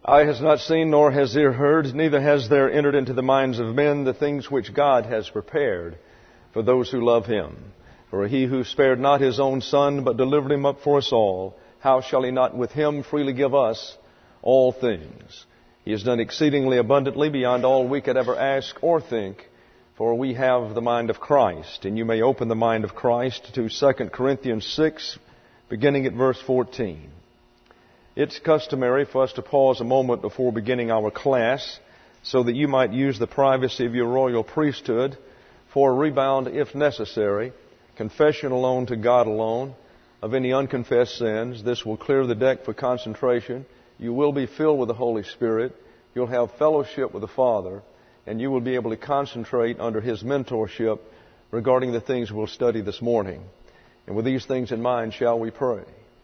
Eye has not seen, nor has ear heard, neither has there entered into the minds of men the things which God has prepared for those who love Him. For He who spared not His own Son, but delivered Him up for us all, how shall He not with Him freely give us all things? He has done exceedingly abundantly beyond all we could ever ask or think, for we have the mind of Christ. And you may open the mind of Christ to 2 Corinthians 6, beginning at verse 14. It's customary for us to pause a moment before beginning our class so that you might use the privacy of your royal priesthood for a rebound if necessary, confession alone to God alone of any unconfessed sins. This will clear the deck for concentration. You will be filled with the Holy Spirit. You'll have fellowship with the Father, and you will be able to concentrate under His mentorship regarding the things we'll study this morning. And with these things in mind, shall we pray?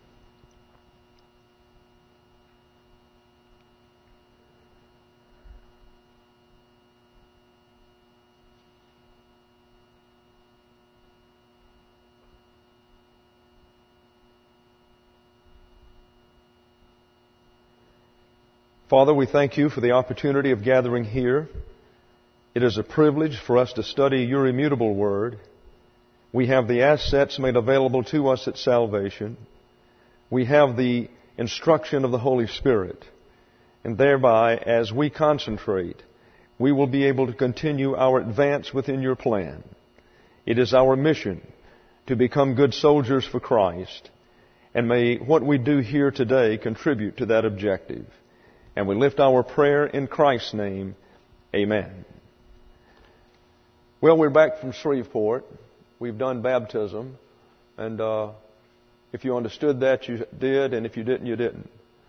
Father, we thank You for the opportunity of gathering here. It is a privilege for us to study Your immutable Word. We have the assets made available to us at salvation. We have the instruction of the Holy Spirit. And thereby, as we concentrate, we will be able to continue our advance within Your plan. It is our mission to become good soldiers for Christ. And may what we do here today contribute to that objective. And we lift our prayer in Christ's name. Amen. Well, we're back from Shreveport. We've done baptism. And if you understood that, you did. And if you didn't, you didn't.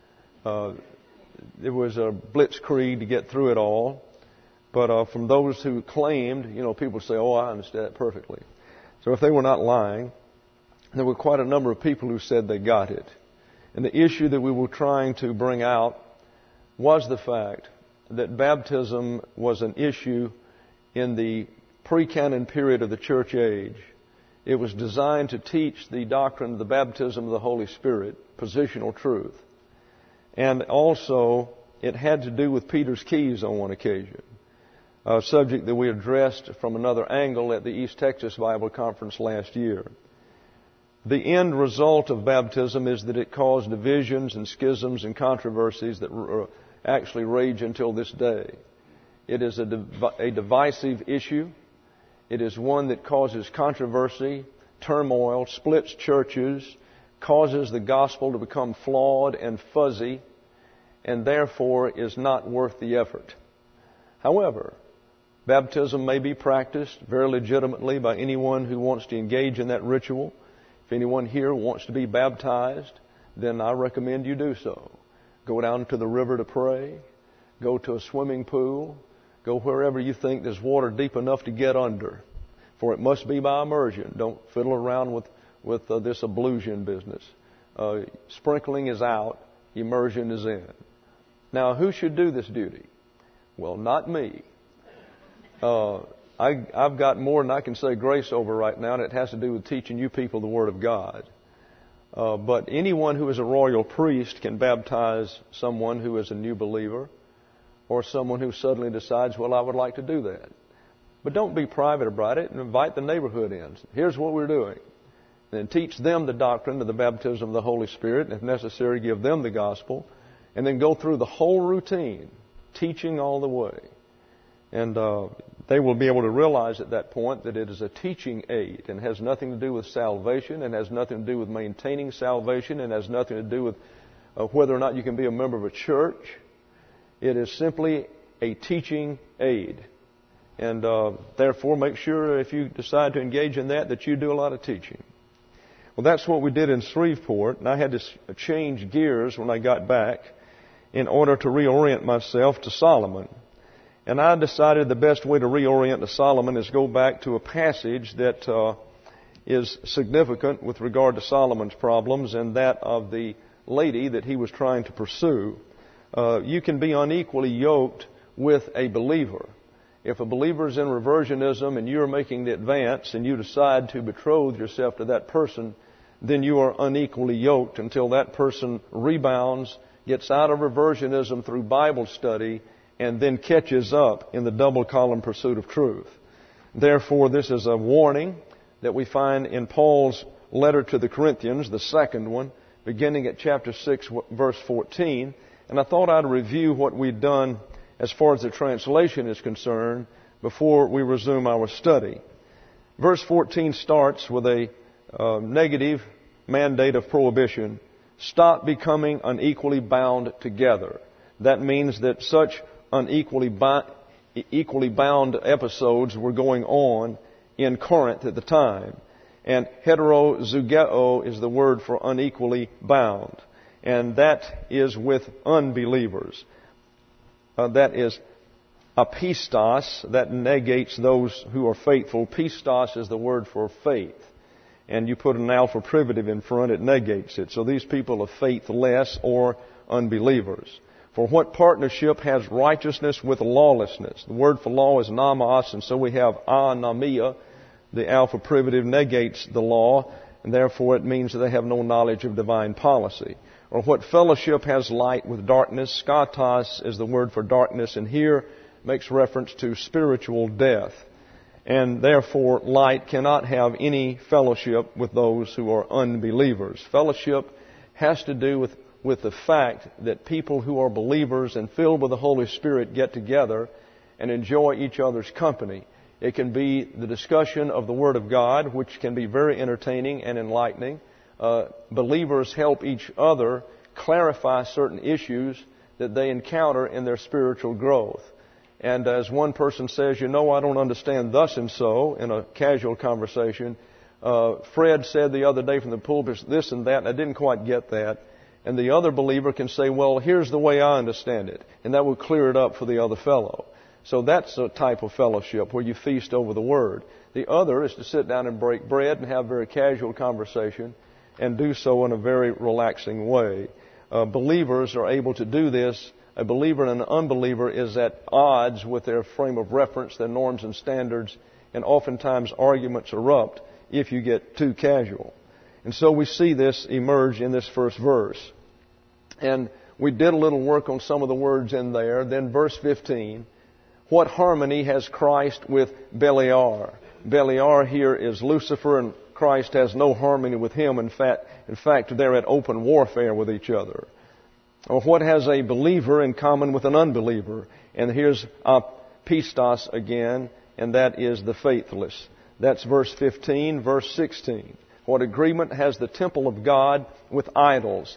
It was a blitzkrieg to get through it all. But from those who claimed, people say, oh, I understand that perfectly. So if they were not lying, there were quite a number of people who said they got it. And the issue that we were trying to bring out was the fact that baptism was an issue in the pre-canon period of the church age. It was designed to teach the doctrine of the baptism of the Holy Spirit, positional truth. And also, it had to do with Peter's keys on one occasion, a subject that we addressed from another angle at the East Texas Bible Conference last year. The end result of baptism is that it caused divisions and schisms and controversies that actually rage until this day. It is a divisive issue. It is one that causes controversy, turmoil, splits churches, causes the gospel to become flawed and fuzzy, and therefore is not worth the effort. However, baptism may be practiced very legitimately by anyone who wants to engage in that ritual. If anyone here wants to be baptized, then I recommend you do so. Go down to the river to pray. Go to a swimming pool. Go wherever you think there's water deep enough to get under. For it must be by immersion. Don't fiddle around with this ablution business. Sprinkling is out. Immersion is in. Now, who should do this duty? Well, not me. I've got more than I can say grace over right now, and it has to do with teaching you people the Word of God. But anyone who is a royal priest can baptize someone who is a new believer or someone who suddenly decides, well, I would like to do that. But don't be private about it and invite the neighborhood in. Here's what we're doing. And teach them the doctrine of the baptism of the Holy Spirit, and if necessary, give them the gospel. And then go through the whole routine, teaching all the way. And they will be able to realize at that point that it is a teaching aid and has nothing to do with salvation and has nothing to do with maintaining salvation and has nothing to do with whether or not you can be a member of a church. It is simply a teaching aid. And therefore, make sure if you decide to engage in that you do a lot of teaching. Well, that's what we did in Shreveport, and I had to change gears when I got back in order to reorient myself to Solomon. And I decided the best way to reorient to Solomon is go back to a passage that is significant with regard to Solomon's problems and that of the lady that he was trying to pursue. You can be unequally yoked with a believer. If a believer is in reversionism and you're making the advance and you decide to betroth yourself to that person, then you are unequally yoked until that person rebounds gets out of reversionism through Bible study, and then catches up in the double column pursuit of truth. Therefore, this is a warning that we find in Paul's letter to the Corinthians, the second one, beginning at chapter 6, verse 14. And I thought I'd review what we'd done as far as the translation is concerned before we resume our study. Verse 14 starts with a negative mandate of prohibition. Stop becoming unequally bound together. That means that such equally bound episodes were going on in Corinth at the time. And heterozugeo is the word for unequally bound. And that is with unbelievers. That is apistos. That negates those who are faithful. Pistos is the word for faith. And you put an alpha privative in front, it negates it. So these people are faithless or unbelievers. For what partnership has righteousness with lawlessness? The word for law is nomos, and so we have anomia. The alpha privative negates the law, and therefore it means that they have no knowledge of divine policy. Or what fellowship has light with darkness? Skatos is the word for darkness, and here makes reference to spiritual death. And therefore light cannot have any fellowship with those who are unbelievers. Fellowship has to do with the fact that people who are believers and filled with the Holy Spirit get together and enjoy each other's company. It can be the discussion of the Word of God, which can be very entertaining and enlightening. Believers help each other clarify certain issues that they encounter in their spiritual growth. And as one person says, I don't understand thus and so, in a casual conversation. Fred said the other day from the pulpit this and that, and I didn't quite get that. And the other believer can say, well, here's the way I understand it. And that will clear it up for the other fellow. So that's a type of fellowship where you feast over the Word. The other is to sit down and break bread and have very casual conversation and do so in a very relaxing way. Believers are able to do this. A believer and an unbeliever is at odds with their frame of reference, their norms and standards, and oftentimes arguments erupt if you get too casual. And so we see this emerge in this first verse. And we did a little work on some of the words in there. Then verse 15, what harmony has Christ with Beliar? Beliar here is Lucifer, and Christ has no harmony with him. In fact, they're at open warfare with each other. Or what has a believer in common with an unbeliever? And here's apistos again, and that is the faithless. That's verse 15, verse 16. What agreement has the temple of God with idols?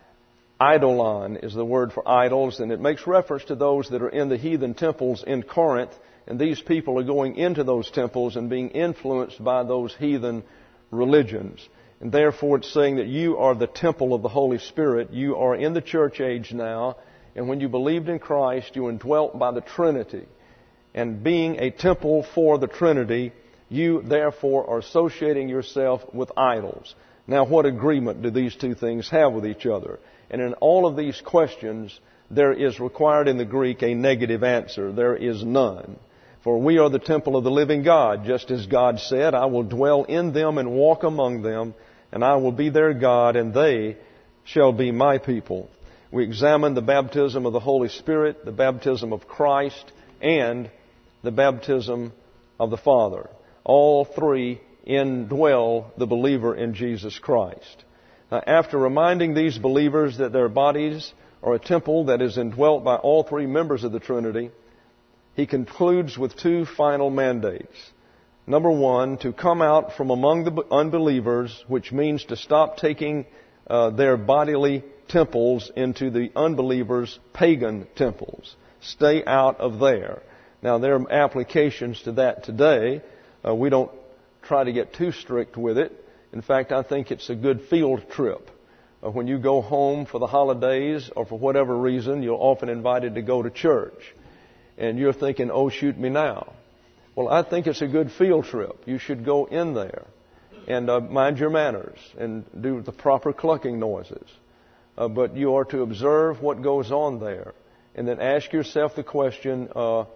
Eidolon is the word for idols, and it makes reference to those that are in the heathen temples in Corinth. And these people are going into those temples and being influenced by those heathen religions. And therefore it's saying that you are the temple of the Holy Spirit. You are in the church age now. And when you believed in Christ, you were indwelt by the Trinity. And being a temple for the Trinity, you therefore are associating yourself with idols. Now what agreement do these two things have with each other? And in all of these questions, there is required in the Greek a negative answer. There is none. For we are the temple of the living God, just as God said, I will dwell in them and walk among them, and I will be their God, and they shall be my people. We examined the baptism of the Holy Spirit, the baptism of Christ, and the baptism of the Father. All three indwell the believer in Jesus Christ. Now, after reminding these believers that their bodies are a temple that is indwelt by all three members of the Trinity, he concludes with two final mandates. Number one, to come out from among the unbelievers, which means to stop taking their bodily temples into the unbelievers' pagan temples. Stay out of there. Now, there are applications to that today. We don't try to get too strict with it. In fact, I think it's a good field trip. When you go home for the holidays or for whatever reason, you're often invited to go to church. And you're thinking, oh, shoot me now. Well, I think it's a good field trip. You should go in there and mind your manners and do the proper clucking noises. But you are to observe what goes on there and then ask yourself the question,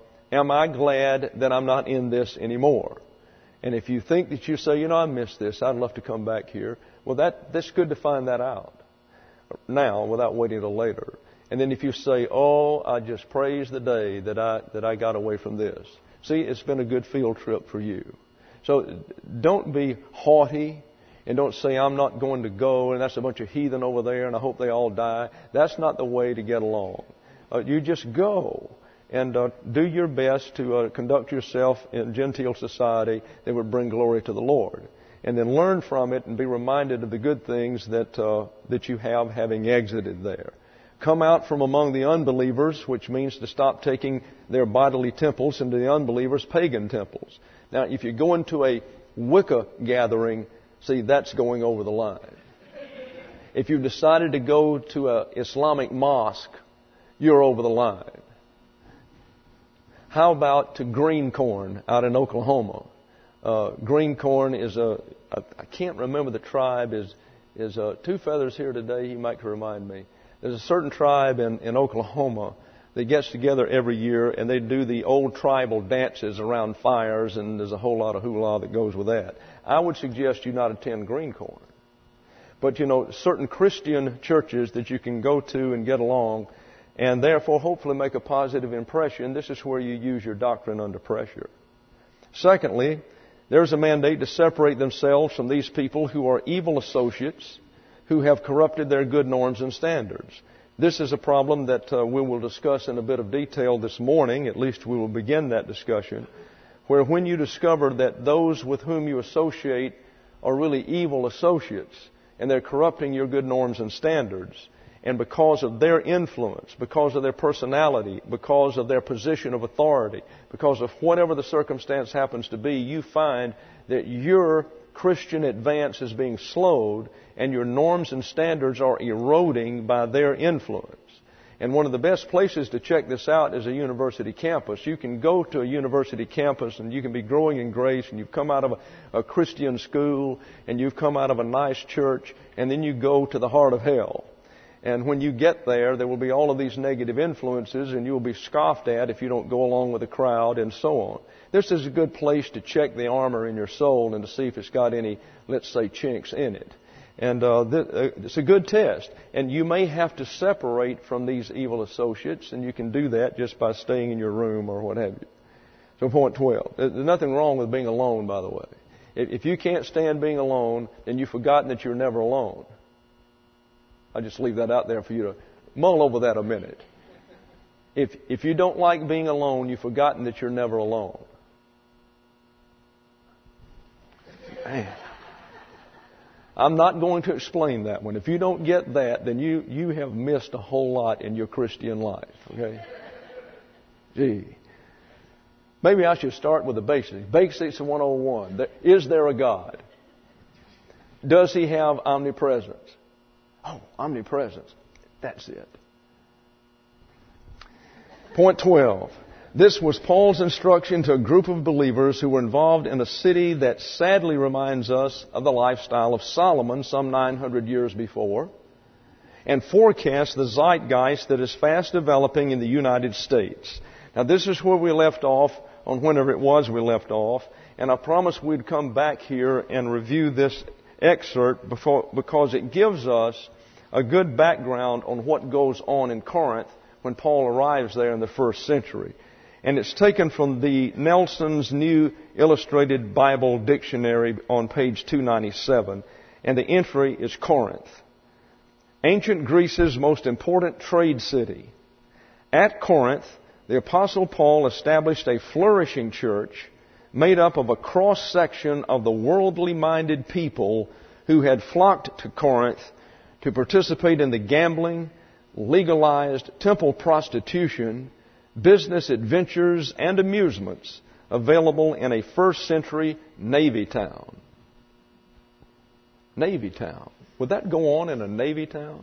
am I glad that I'm not in this anymore? And if you think that you say, I missed this, I'd love to come back here. Well, that's good to find that out. now without waiting till later. And then if you say, oh, I just praise the day that I got away from this. See, it's been a good field trip for you. So don't be haughty and don't say, I'm not going to go and that's a bunch of heathen over there and I hope they all die. That's not the way to get along. You just go and do your best to conduct yourself in genteel society that would bring glory to the Lord. And then learn from it and be reminded of the good things that you have having exited there. Come out from among the unbelievers, which means to stop taking their bodily temples into the unbelievers' pagan temples. Now, if you go into a Wicca gathering, see, that's going over the line. If you've decided to go to an Islamic mosque, you're over the line. How about to green corn out in Oklahoma? Green corn is I can't remember the tribe, is Two Feathers here today? He might remind me. There's a certain tribe in Oklahoma that gets together every year and they do the old tribal dances around fires, and there's a whole lot of hula that goes with that. I would suggest you not attend green corn. But certain Christian churches that you can go to and get along and therefore hopefully make a positive impression, this is where you use your doctrine under pressure. Secondly, there's a mandate to separate themselves from these people who are evil associates who have corrupted their good norms and standards. This is a problem that we will discuss in a bit of detail this morning. At least we will begin that discussion, where when you discover that those with whom you associate are really evil associates and they're corrupting your good norms and standards, and because of their influence, because of their personality, because of their position of authority, because of whatever the circumstance happens to be, you find that your Christian advance is being slowed and your norms and standards are eroding by their influence. And one of the best places to check this out is a university campus. You can go to a university campus and you can be growing in grace and you've come out of a Christian school and you've come out of a nice church, and then you go to the heart of hell. And when you get there, there will be all of these negative influences and you will be scoffed at if you don't go along with the crowd and so on. This is a good place to check the armor in your soul and to see if it's got any, let's say, chinks in it. And it's a good test. And you may have to separate from these evil associates, and you can do that just by staying in your room or what have you. So point 12. There's nothing wrong with being alone, by the way. If you can't stand being alone, then you've forgotten that you're never alone. I'll just leave that out there for you to mull over that a minute. If you don't like being alone, you've forgotten that you're never alone. Man. I'm not going to explain that one. If you don't get that, then you have missed a whole lot in your Christian life. Okay? Gee. Maybe I should start with the basics. Basics 101. Is there a God? Does He have omnipresence? Oh, omnipresence. That's it. Point 12. This was Paul's instruction to a group of believers who were involved in a city that sadly reminds us of the lifestyle of Solomon some 900 years before, and forecasts the zeitgeist that is fast developing in the United States. Now, this is where we left off on whenever it was we left off, and I promised we'd come back here and review this excerpt because it gives us a good background on what goes on in Corinth when Paul arrives there in the first century. And it's taken from the Nelson's New Illustrated Bible Dictionary on page 297. And the entry is Corinth, ancient Greece's most important trade city. At Corinth, the Apostle Paul established a flourishing church made up of a cross-section of the worldly-minded people who had flocked to Corinth to participate in the gambling, legalized temple prostitution, business adventures, and amusements available in a first century navy town. Navy town. Would that go on in a navy town?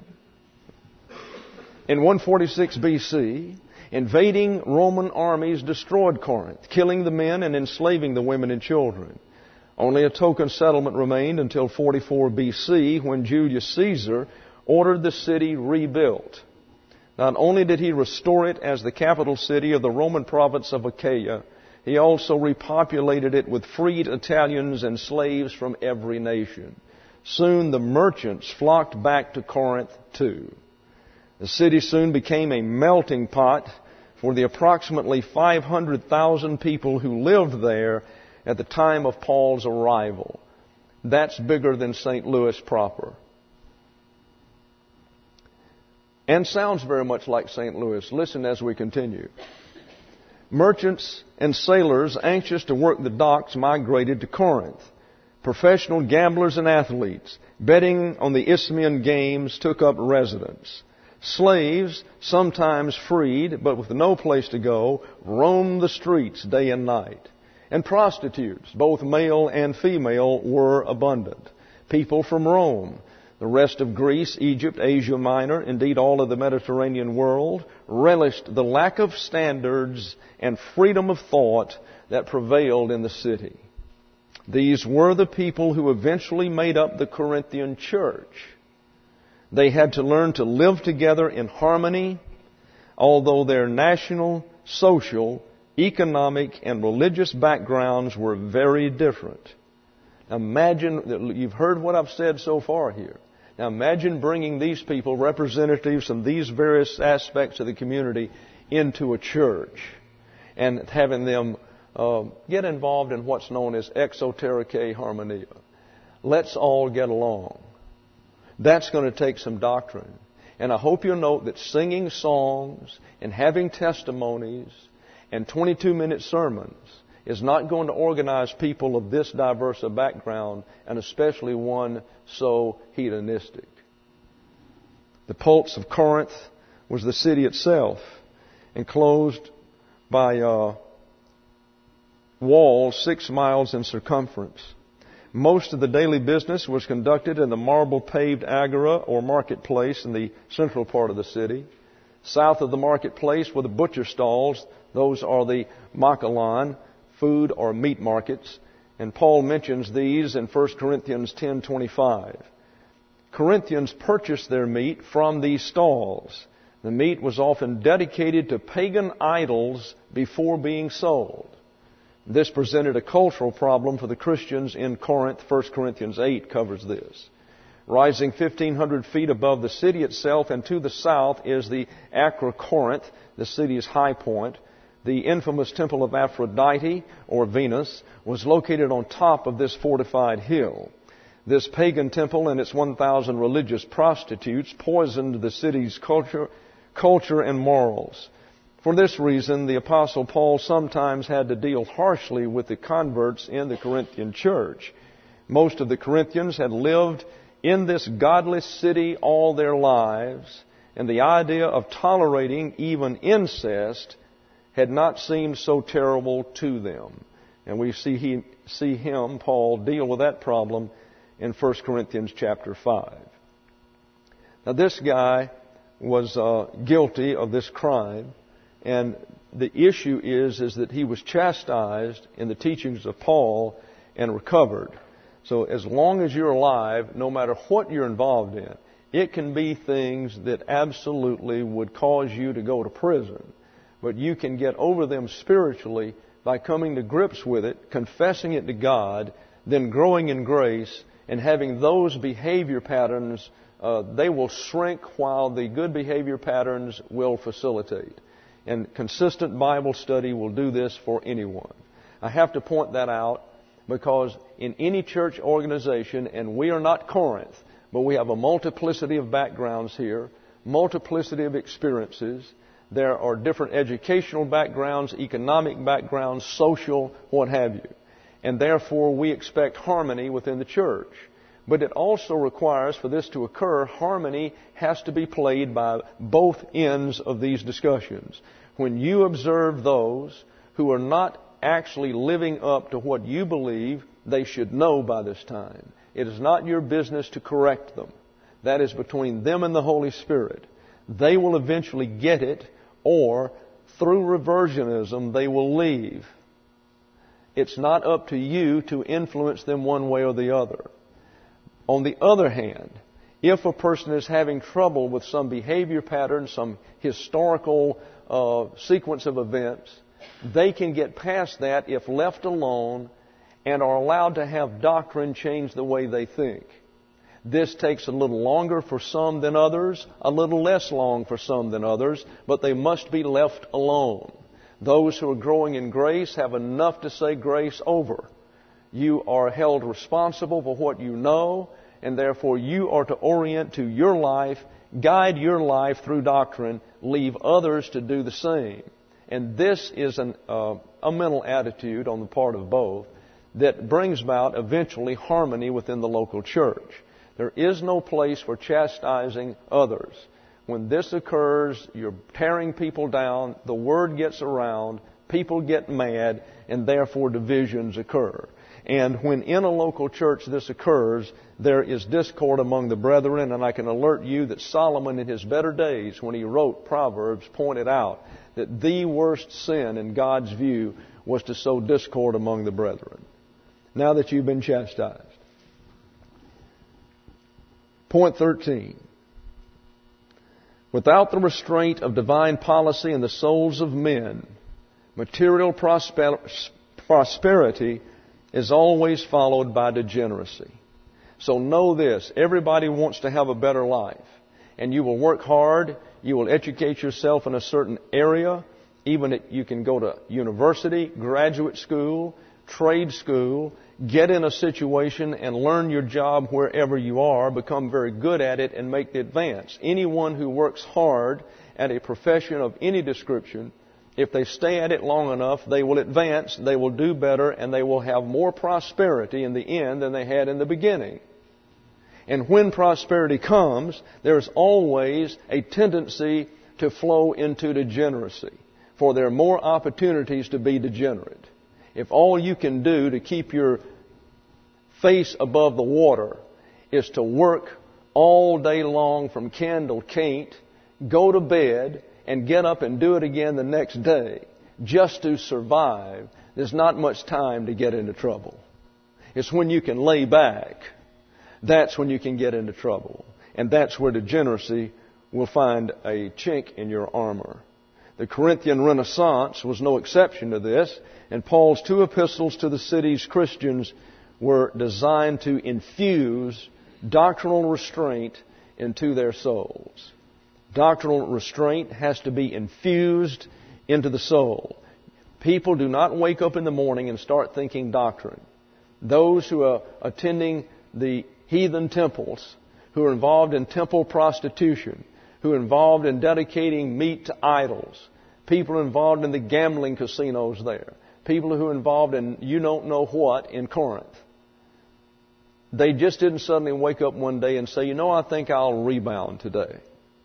In 146 BC, invading Roman armies destroyed Corinth, killing the men and enslaving the women and children. Only a token settlement remained until 44 BC when Julius Caesar ordered the city rebuilt. Not only did he restore it as the capital city of the Roman province of Achaia, he also repopulated it with freed Italians and slaves from every nation. Soon the merchants flocked back to Corinth too. The city soon became a melting pot for the approximately 500,000 people who lived there at the time of Paul's arrival. That's bigger than St. Louis proper. And sounds very much like St. Louis. Listen as we continue. Merchants and sailors anxious to work the docks migrated to Corinth. Professional gamblers and athletes betting on the Isthmian games took up residence. Slaves, sometimes freed but with no place to go, roamed the streets day and night. And prostitutes, both male and female, were abundant. People from Rome, the rest of Greece, Egypt, Asia Minor, indeed all of the Mediterranean world, relished the lack of standards and freedom of thought that prevailed in the city. These were the people who eventually made up the Corinthian church. They had to learn to live together in harmony, although their national, social, economic, and religious backgrounds were very different. Now imagine, you've heard what I've said so far here. Now imagine bringing these people, representatives from these various aspects of the community, into a church and having them get involved in what's known as exotericae harmonia. Let's all get along. That's going to take some doctrine. And I hope you'll note that singing songs and having testimonies and 22-minute sermons is not going to organize people of this diverse a background, and especially one so hedonistic. The pulse of Corinth was the city itself, enclosed by walls 6 miles in circumference. Most of the daily business was conducted in the marble-paved agora or marketplace in the central part of the city. South of the marketplace were the butcher stalls. Those are the makalon, food or meat markets. And Paul mentions these in 1 Corinthians 10:25. Corinthians purchased their meat from these stalls. The meat was often dedicated to pagan idols before being sold. This presented a cultural problem for the Christians in Corinth. 1 Corinthians 8 covers this. Rising 1,500 feet above the city itself and to the south is the Acrocorinth, the city's high point. The infamous temple of Aphrodite, or Venus, was located on top of this fortified hill. This pagan temple and its 1,000 religious prostitutes poisoned the city's culture and morals. For this reason, the Apostle Paul sometimes had to deal harshly with the converts in the Corinthian church. Most of the Corinthians had lived in this godless city all their lives, and the idea of tolerating even incest had not seemed so terrible to them. And we see him, Paul, deal with that problem in 1 Corinthians chapter 5. Now this guy was guilty of this crime. And the issue is that he was chastised in the teachings of Paul and recovered. So as long as you're alive, no matter what you're involved in, it can be things that absolutely would cause you to go to prison. But you can get over them spiritually by coming to grips with it, confessing it to God, then growing in grace, and having those behavior patterns, they will shrink while the good behavior patterns will facilitate. And consistent Bible study will do this for anyone. I have to point that out because in any church organization, and we are not Corinth, but we have a multiplicity of backgrounds here, multiplicity of experiences. There are different educational backgrounds, economic backgrounds, social, what have you. And therefore we expect harmony within the church. But it also requires, for this to occur, harmony has to be played by both ends of these discussions. When you observe those who are not actually living up to what you believe, they should know by this time. It is not your business to correct them. That is between them and the Holy Spirit. They will eventually get it, or through reversionism, they will leave. It's not up to you to influence them one way or the other. On the other hand, if a person is having trouble with some behavior pattern, some historical sequence of events, they can get past that if left alone and are allowed to have doctrine change the way they think. This takes a little longer for some than others, a little less long for some than others, but they must be left alone. Those who are growing in grace have enough to say grace over. You are held responsible for what you know, and therefore you are to orient to your life, guide your life through doctrine, leave others to do the same. And this is a mental attitude on the part of both that brings about eventually harmony within the local church. There is no place for chastising others. When this occurs, you're tearing people down, the word gets around, people get mad, and therefore divisions occur. And when in a local church this occurs, there is discord among the brethren, and I can alert you that Solomon in his better days, when he wrote Proverbs, pointed out that the worst sin in God's view was to sow discord among the brethren. Now that you've been chastised. Point 13. Without the restraint of divine policy in the souls of men, material prosperity is always followed by degeneracy. So know this, everybody wants to have a better life. And you will work hard, you will educate yourself in a certain area, even you can go to university, graduate school, trade school, get in a situation and learn your job wherever you are, become very good at it and make the advance. Anyone who works hard at a profession of any description, if they stay at it long enough, they will advance, they will do better, and they will have more prosperity in the end than they had in the beginning. And when prosperity comes, there's always a tendency to flow into degeneracy, for there are more opportunities to be degenerate. If all you can do to keep your face above the water is to work all day long from can till can't, go to bed, and get up and do it again the next day just to survive, there's not much time to get into trouble. It's when you can lay back, that's when you can get into trouble. And that's where degeneracy will find a chink in your armor. The Corinthian Renaissance was no exception to this, and Paul's 2 epistles to the city's Christians were designed to infuse doctrinal restraint into their souls. Doctrinal restraint has to be infused into the soul. People do not wake up in the morning and start thinking doctrine. Those who are attending the heathen temples, who are involved in temple prostitution, who are involved in dedicating meat to idols, people involved in the gambling casinos there, people who are involved in you don't know what in Corinth. They just didn't suddenly wake up one day and say, I think I'll rebound today.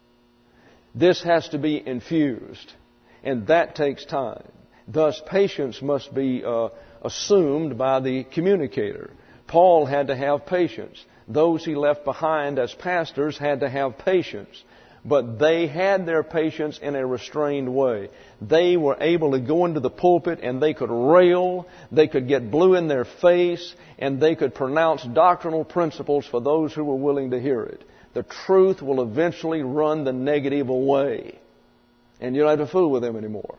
This has to be infused, and that takes time. Thus, patience must be assumed by the communicator. Paul had to have patience. Those he left behind as pastors had to have patience. But they had their patience in a restrained way. They were able to go into the pulpit and they could rail, they could get blue in their face, and they could pronounce doctrinal principles for those who were willing to hear it. The truth will eventually run the negative away. And you don't have to fool with them anymore.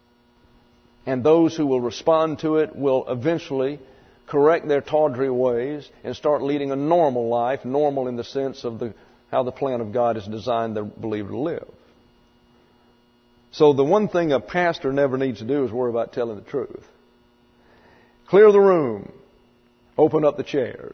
And those who will respond to it will eventually correct their tawdry ways and start leading a normal life, normal in the sense of how the plan of God has designed the believer to live. So the one thing a pastor never needs to do is worry about telling the truth. Clear the room. Open up the chairs.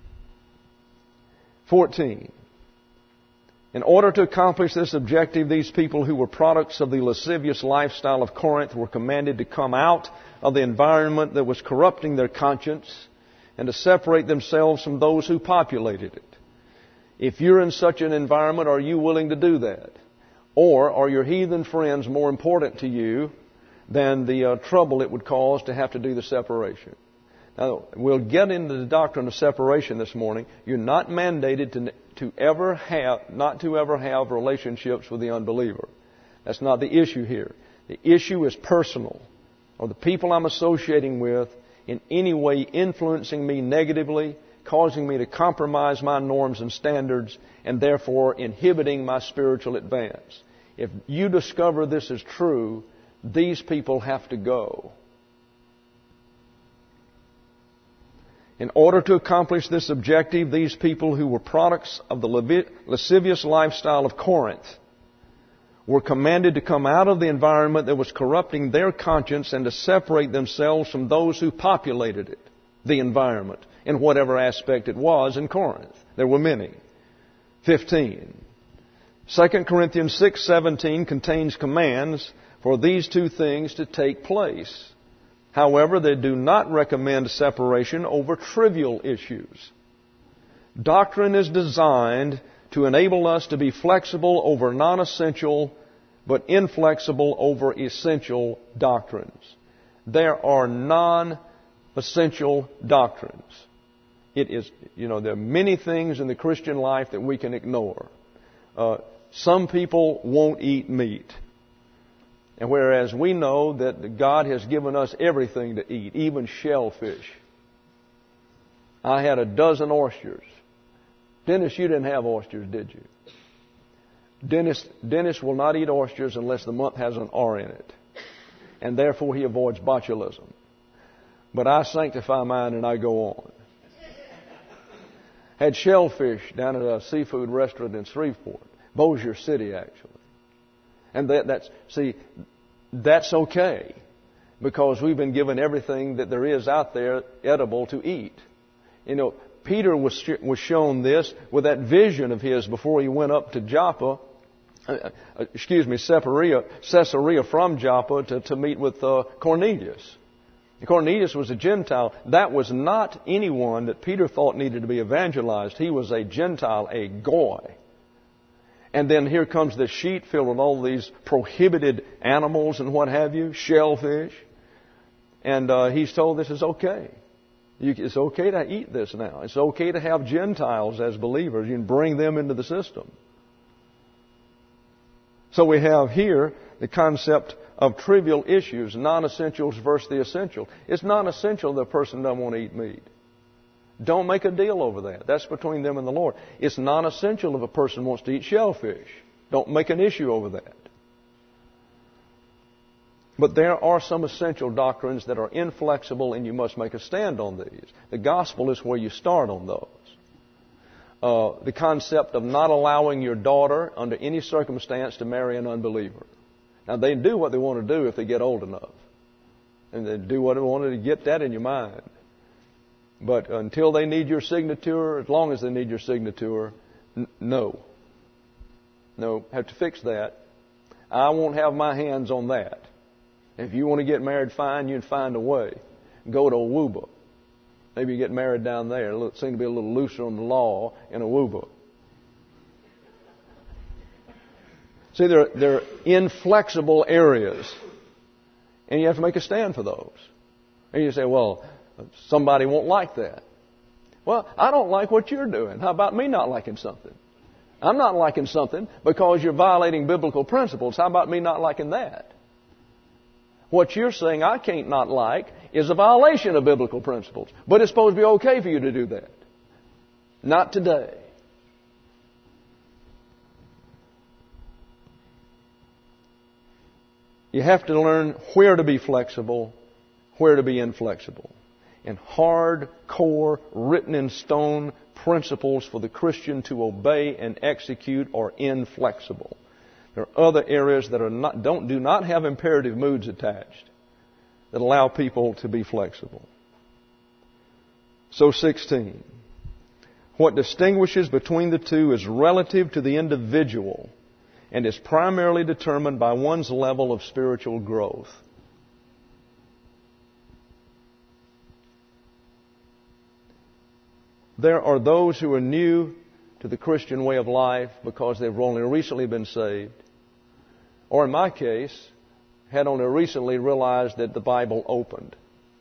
14. In order to accomplish this objective, these people who were products of the lascivious lifestyle of Corinth were commanded to come out of the environment that was corrupting their conscience and to separate themselves from those who populated it. If you're in such an environment, are you willing to do that? Or are your heathen friends more important to you than the trouble it would cause to have to do the separation? Now, we'll get into the doctrine of separation this morning. You're not mandated not to ever have relationships with the unbeliever. That's not the issue here. The issue is personal. Are the people I'm associating with in any way influencing me negatively, causing me to compromise my norms and standards, and therefore inhibiting my spiritual advance? If you discover this is true, these people have to go. In order to accomplish this objective, these people who were products of the lascivious lifestyle of Corinth were commanded to come out of the environment that was corrupting their conscience and to separate themselves from those who populated it, the environment, in whatever aspect it was in Corinth. There were many. 15. 2 Corinthians 6:17 contains commands for these two things to take place. However, they do not recommend separation over trivial issues. Doctrine is designed to enable us to be flexible over non-essential, but inflexible over essential doctrines. There are non-essential doctrines. There are many things in the Christian life that we can ignore. Some people won't eat meat. And whereas we know that God has given us everything to eat, even shellfish. I had a dozen oysters. Dennis, you didn't have oysters, did you? Dennis will not eat oysters unless the month has an R in it. And therefore he avoids botulism. But I sanctify mine and I go on. Had shellfish down at a seafood restaurant in Shreveport. Bossier City, actually. And that's okay. Because we've been given everything that there is out there edible to eat. Peter was shown this with that vision of his before he went up to Caesarea from Joppa to meet with Cornelius. Cornelius was a Gentile. That was not anyone that Peter thought needed to be evangelized. He was a Gentile, a goy. And then here comes this sheet filled with all these prohibited animals and what have you, shellfish. And he's told this is okay. It's okay to eat this now. It's okay to have Gentiles as believers. You can bring them into the system. So we have here the concept of trivial issues, non-essentials versus the essential. It's non-essential that a person doesn't want to eat meat. Don't make a deal over that. That's between them and the Lord. It's non-essential if a person wants to eat shellfish. Don't make an issue over that. But there are some essential doctrines that are inflexible and you must make a stand on these. The gospel is where you start on those. The concept of not allowing your daughter under any circumstance to marry an unbeliever. Now they do what they want to do if they get old enough. And they do what they want to get that in your mind. But until they need your signature, as long as they need your signature, no. No, have to fix that. I won't have my hands on that. If you want to get married, fine, you can find a way. Go to Aruba. Maybe you get married down there. It seems to be a little looser on the law in Aruba. See, there are inflexible areas. And you have to make a stand for those. And you say, well, somebody won't like that. Well, I don't like what you're doing. How about me not liking something? I'm not liking something because you're violating biblical principles. How about me not liking that? What you're saying I can't not like is a violation of biblical principles. But it's supposed to be okay for you to do that. Not today. You have to learn where to be flexible, where to be inflexible. And hard-core, written-in-stone principles for the Christian to obey and execute are inflexible. There are other areas that do not have imperative moods attached that allow people to be flexible. So 16. What distinguishes between the two is relative to the individual and is primarily determined by one's level of spiritual growth. There are those who are new to the Christian way of life because they've only recently been saved. Or in my case, had only recently realized that the Bible opened.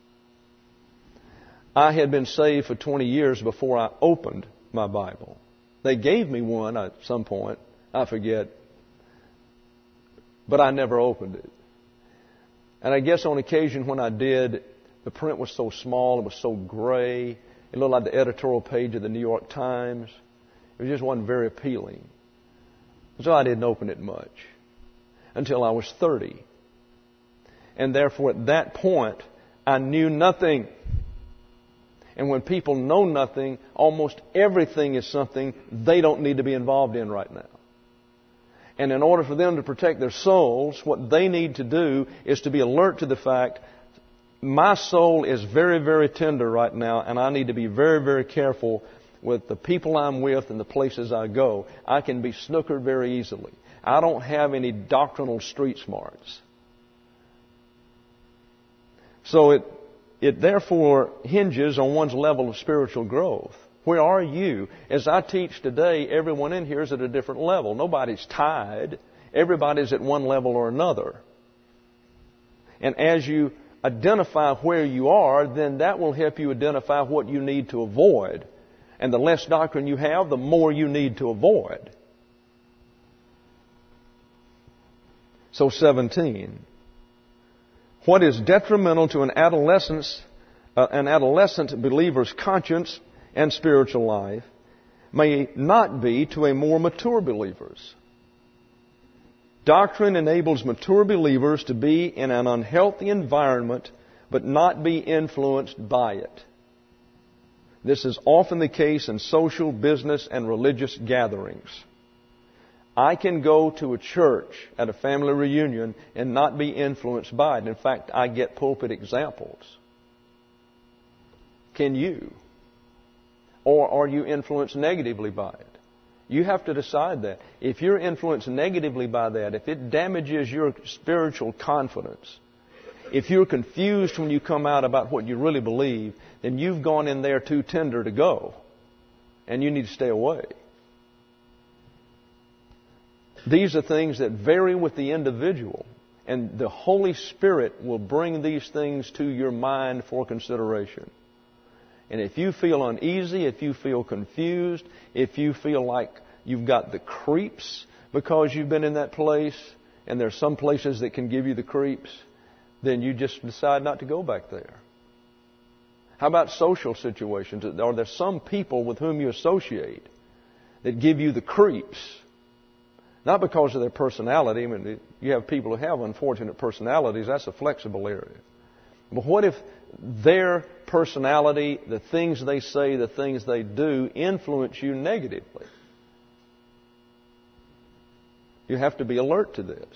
I had been saved for 20 years before I opened my Bible. They gave me one at some point, I forget, but I never opened it. And I guess on occasion when I did, the print was so small, it was so gray. It looked like the editorial page of the New York Times. It just wasn't very appealing. So I didn't open it much until I was 30. And therefore at that point, I knew nothing. And when people know nothing, almost everything is something they don't need to be involved in right now. And in order for them to protect their souls, what they need to do is to be alert to the fact, my soul is very, very tender right now, and I need to be very, very careful with the people I'm with and the places I go. I can be snookered very easily. I don't have any doctrinal street smarts. So it therefore hinges on one's level of spiritual growth. Where are you? As I teach today, everyone in here is at a different level. Nobody's tied. Everybody's at one level or another. And as you identify where you are, then that will help you identify what you need to avoid. And the less doctrine you have, the more you need to avoid. So 17. What is detrimental to an adolescent believer's conscience and spiritual life may not be to a more mature believer's. Doctrine enables mature believers to be in an unhealthy environment but not be influenced by it. This is often the case in social, business, and religious gatherings. I can go to a church at a family reunion and not be influenced by it. In fact, I get pulpit examples. Can you? Or are you influenced negatively by it? You have to decide that. If you're influenced negatively by that, if it damages your spiritual confidence, if you're confused when you come out about what you really believe, then you've gone in there too tender to go. And you need to stay away. These are things that vary with the individual. And the Holy Spirit will bring these things to your mind for consideration. And if you feel uneasy, if you feel confused, if you feel like you've got the creeps because you've been in that place, and there's some places that can give you the creeps, then you just decide not to go back there. How about social situations? Are there some people with whom you associate that give you the creeps? Not because of their personality. I mean, you have people who have unfortunate personalities. That's a flexible area. But what if their personality, the things they say, the things they do, influence you negatively? You have to be alert to this.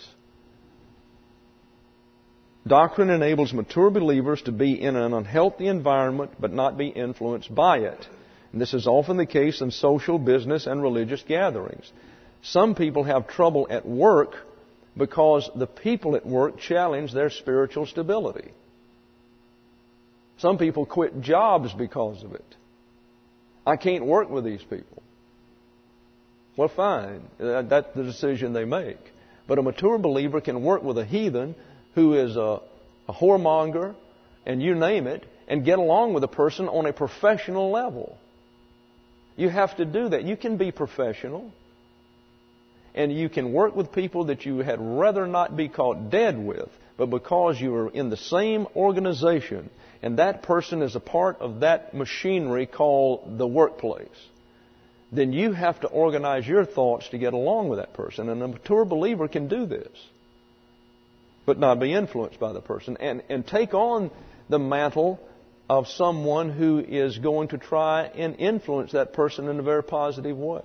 Doctrine enables mature believers to be in an unhealthy environment but not be influenced by it. And this is often the case in social, business, and religious gatherings. Some people have trouble at work because the people at work challenge their spiritual stability. Some people quit jobs because of it. I can't work with these people. Well, fine. That's the decision they make. But a mature believer can work with a heathen who is a whoremonger, and you name it, and get along with a person on a professional level. You have to do that. You can be professional, and you can work with people that you had rather not be caught dead with, but because you are in the same organization, and that person is a part of that machinery called the workplace, then you have to organize your thoughts to get along with that person. And a mature believer can do this, but not be influenced by the person, and take on the mantle of someone who is going to try and influence that person in a very positive way.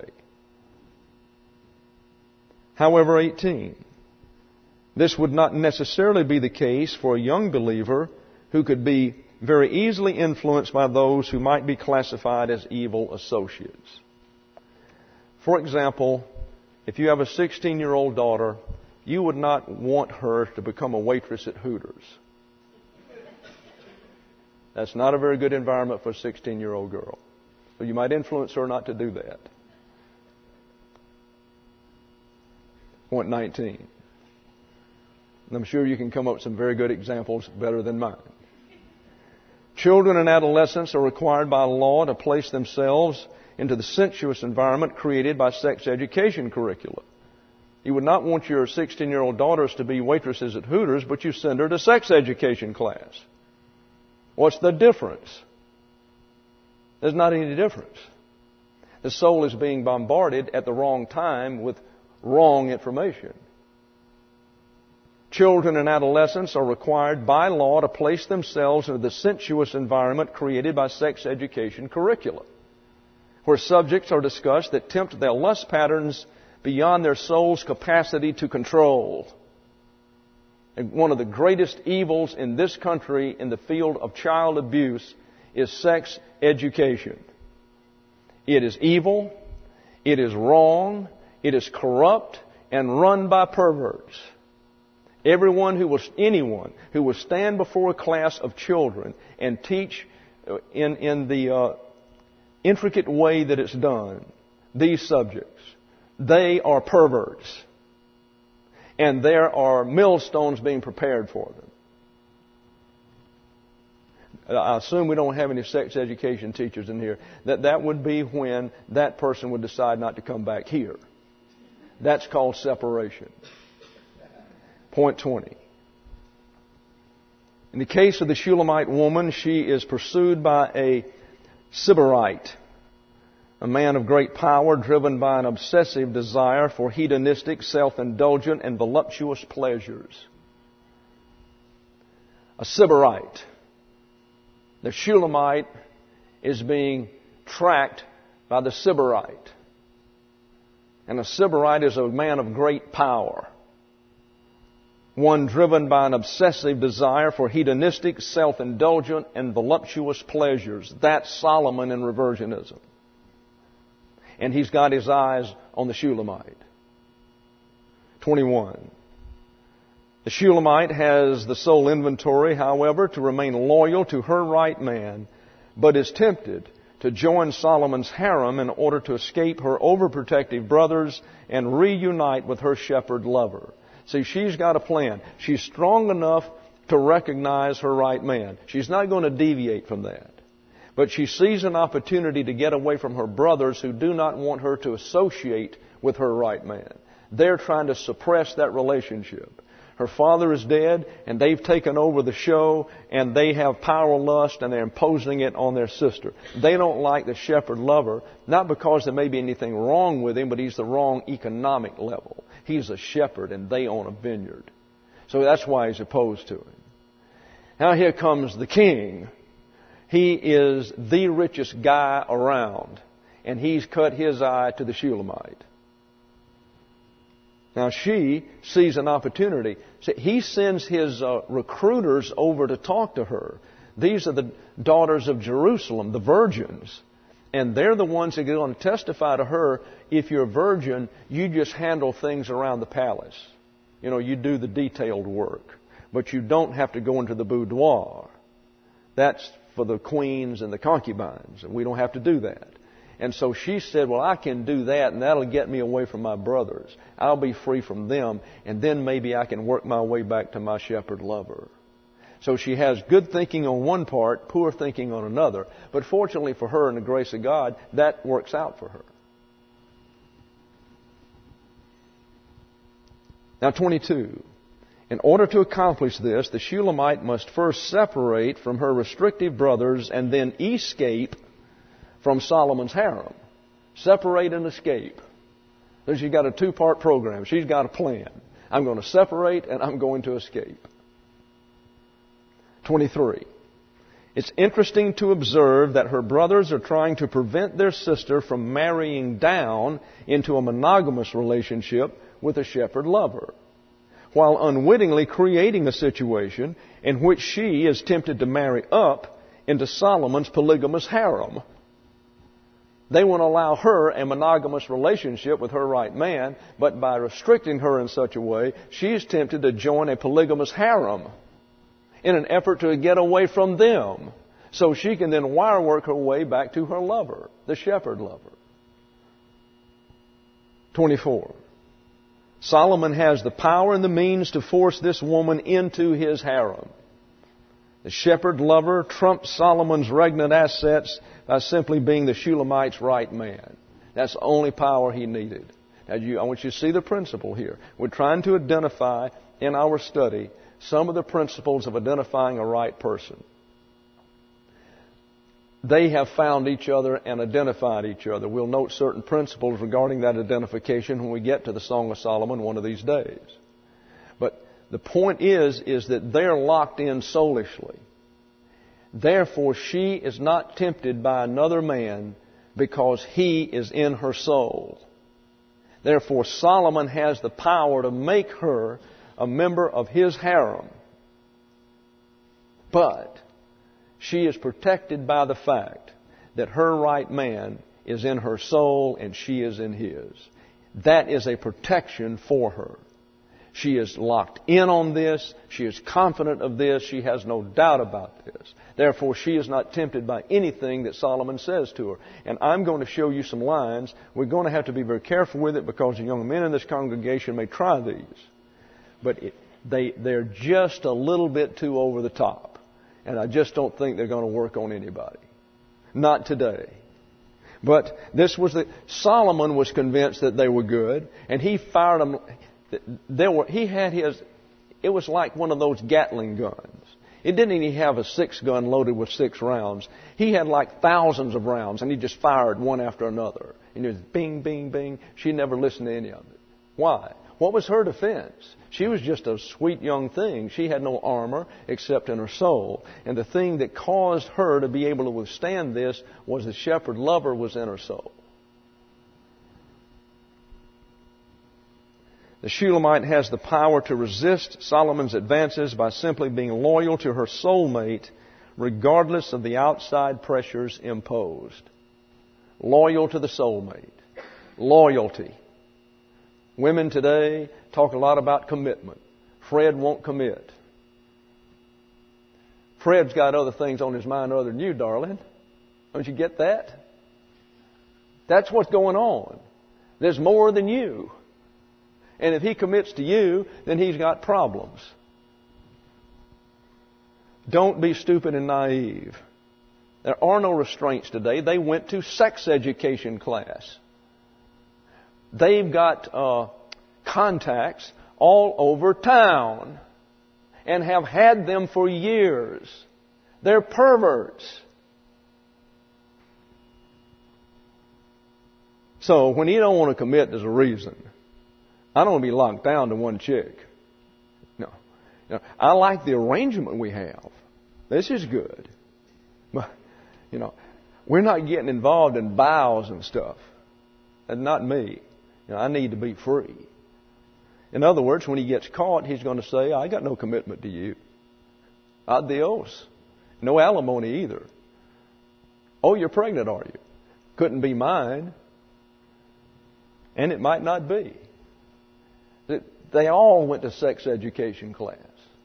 However, 18. This would not necessarily be the case for a young believer who could be very easily influenced by those who might be classified as evil associates. For example, if you have a 16-year-old daughter, you would not want her to become a waitress at Hooters. That's not a very good environment for a 16-year-old girl. So you might influence her not to do that. Point 19. And I'm sure you can come up with some very good examples better than mine. Children and adolescents are required by law to place themselves into the sensuous environment created by sex education curricula. You would not want your 16-year-old daughters to be waitresses at Hooters, but you send her to sex education class. What's the difference? There's not any difference. The soul is being bombarded at the wrong time with wrong information. Children and adolescents are required by law to place themselves into the sensuous environment created by sex education curricula, where subjects are discussed that tempt their lust patterns beyond their soul's capacity to control. And one of the greatest evils in this country in the field of child abuse is sex education. It is evil, it is wrong, it is corrupt, and run by perverts. Anyone who will stand before a class of children and teach in the intricate way that it's done these subjects, they are perverts. And there are millstones being prepared for them. I assume we don't have any sex education teachers in here. That would be when that person would decide not to come back here. That's called separation. Point 20. In the case of the Shulamite woman, she is pursued by a Sybarite, a man of great power driven by an obsessive desire for hedonistic, self-indulgent, and voluptuous pleasures. A Sybarite. The Shulamite is being tracked by the Sybarite. And a Sybarite is a man of great power. One driven by an obsessive desire for hedonistic, self-indulgent, and voluptuous pleasures. That's Solomon in reversionism. And he's got his eyes on the Shulamite. 21. The Shulamite has the sole inventory, however, to remain loyal to her right man, but is tempted to join Solomon's harem in order to escape her overprotective brothers and reunite with her shepherd lover. See, she's got a plan. She's strong enough to recognize her right man. She's not going to deviate from that. But she sees an opportunity to get away from her brothers who do not want her to associate with her right man. They're trying to suppress that relationship. Her father is dead, and they've taken over the show, and they have power lust, and they're imposing it on their sister. They don't like the shepherd lover, not because there may be anything wrong with him, but he's the wrong economic level. He's a shepherd, and they own a vineyard. So that's why he's opposed to him. Now here comes the king. He is the richest guy around, and he's cut his eye to the Shulamite. Now she sees an opportunity. He sends his recruiters over to talk to her. These are the daughters of Jerusalem, the virgins. And they're the ones that are going to testify to her, if you're a virgin, you just handle things around the palace. You know, you do the detailed work. But you don't have to go into the boudoir. That's for the queens and the concubines. And we don't have to do that. And so she said, well, I can do that, and that'll get me away from my brothers. I'll be free from them, and then maybe I can work my way back to my shepherd lover. So she has good thinking on one part, poor thinking on another. But fortunately for her and the grace of God, that works out for her. Now 22. In order to accomplish this, the Shulamite must first separate from her restrictive brothers and then escape from Solomon's harem. Separate and escape. So she's got a two-part program. She's got a plan. I'm going to separate and I'm going to escape. 23. It's interesting to observe that her brothers are trying to prevent their sister from marrying down into a monogamous relationship with a shepherd lover, while unwittingly creating a situation in which she is tempted to marry up into Solomon's polygamous harem. They won't allow her a monogamous relationship with her right man, but by restricting her in such a way, she's tempted to join a polygamous harem in an effort to get away from them, so she can then wirework her way back to her lover, the shepherd lover. 24. Solomon has the power and the means to force this woman into his harem. The shepherd lover trumped Solomon's regnant assets by simply being the Shulamite's right man. That's the only power he needed. Now, I want you to see the principle here. We're trying to identify in our study some of the principles of identifying a right person. They have found each other and identified each other. We'll note certain principles regarding that identification when we get to the Song of Solomon one of these days. But the point is that they're locked in soulishly. Therefore, she is not tempted by another man because he is in her soul. Therefore, Solomon has the power to make her a member of his harem. But she is protected by the fact that her right man is in her soul and she is in his. That is a protection for her. She is locked in on this. She is confident of this. She has no doubt about this. Therefore, she is not tempted by anything that Solomon says to her. And I'm going to show you some lines. We're going to have to be very careful with it because the young men in this congregation may try these. But they're just a little bit too over the top. And I just don't think they're going to work on anybody. Not today. But Solomon was convinced that they were good, and he fired them. It was like one of those Gatling guns. It didn't even have a 6-gun loaded with 6 rounds. He had like thousands of rounds, and he just fired one after another. And it was bing, bing, bing. She never listened to any of it. Why? What was her defense? She was just a sweet young thing. She had no armor except in her soul. And the thing that caused her to be able to withstand this was the shepherd lover was in her soul. The Shulamite has the power to resist Solomon's advances by simply being loyal to her soulmate regardless of the outside pressures imposed. Loyal to the soulmate. Loyalty. Women today talk a lot about commitment. Fred won't commit. Fred's got other things on his mind other than you, darling. Don't you get that? That's what's going on. There's more than you. And if he commits to you, then he's got problems. Don't be stupid and naive. There are no restraints today. They went to sex education class. They've got contacts all over town and have had them for years. They're perverts. So when you don't want to commit, there's a reason. I don't want to be locked down to one chick. No. I like the arrangement we have. This is good. But, we're not getting involved in vows and stuff. And not me. I need to be free. In other words, when he gets caught, he's going to say, I got no commitment to you. Adios. No alimony either. Oh, you're pregnant, are you? Couldn't be mine. And it might not be. They all went to sex education class.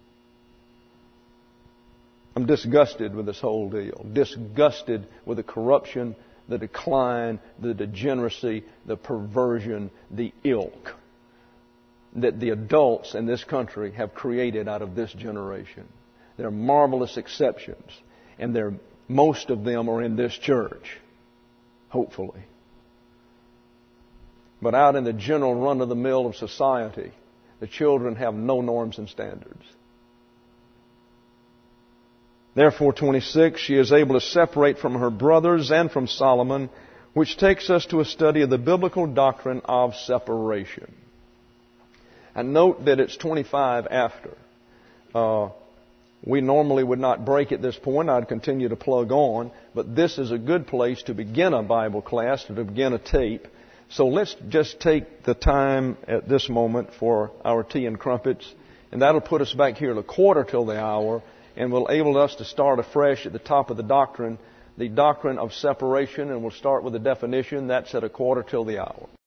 I'm disgusted with this whole deal. Disgusted with the corruption, the decline, the degeneracy, the perversion, the ilk that the adults in this country have created out of this generation. There are marvelous exceptions, and most of them are in this church, hopefully. But out in the general run-of-the-mill of society, the children have no norms and standards. Therefore, 26, she is able to separate from her brothers and from Solomon, which takes us to a study of the biblical doctrine of separation. And note that it's 25 after. We normally would not break at this point. I'd continue to plug on. But this is a good place to begin a Bible class, to begin a tape. So let's just take the time at this moment for our tea and crumpets. And that'll put us back here at 1:15 the hour. And will enable us to start afresh at the top of the doctrine of separation. And we'll start with the definition. That's at 1:15 the hour.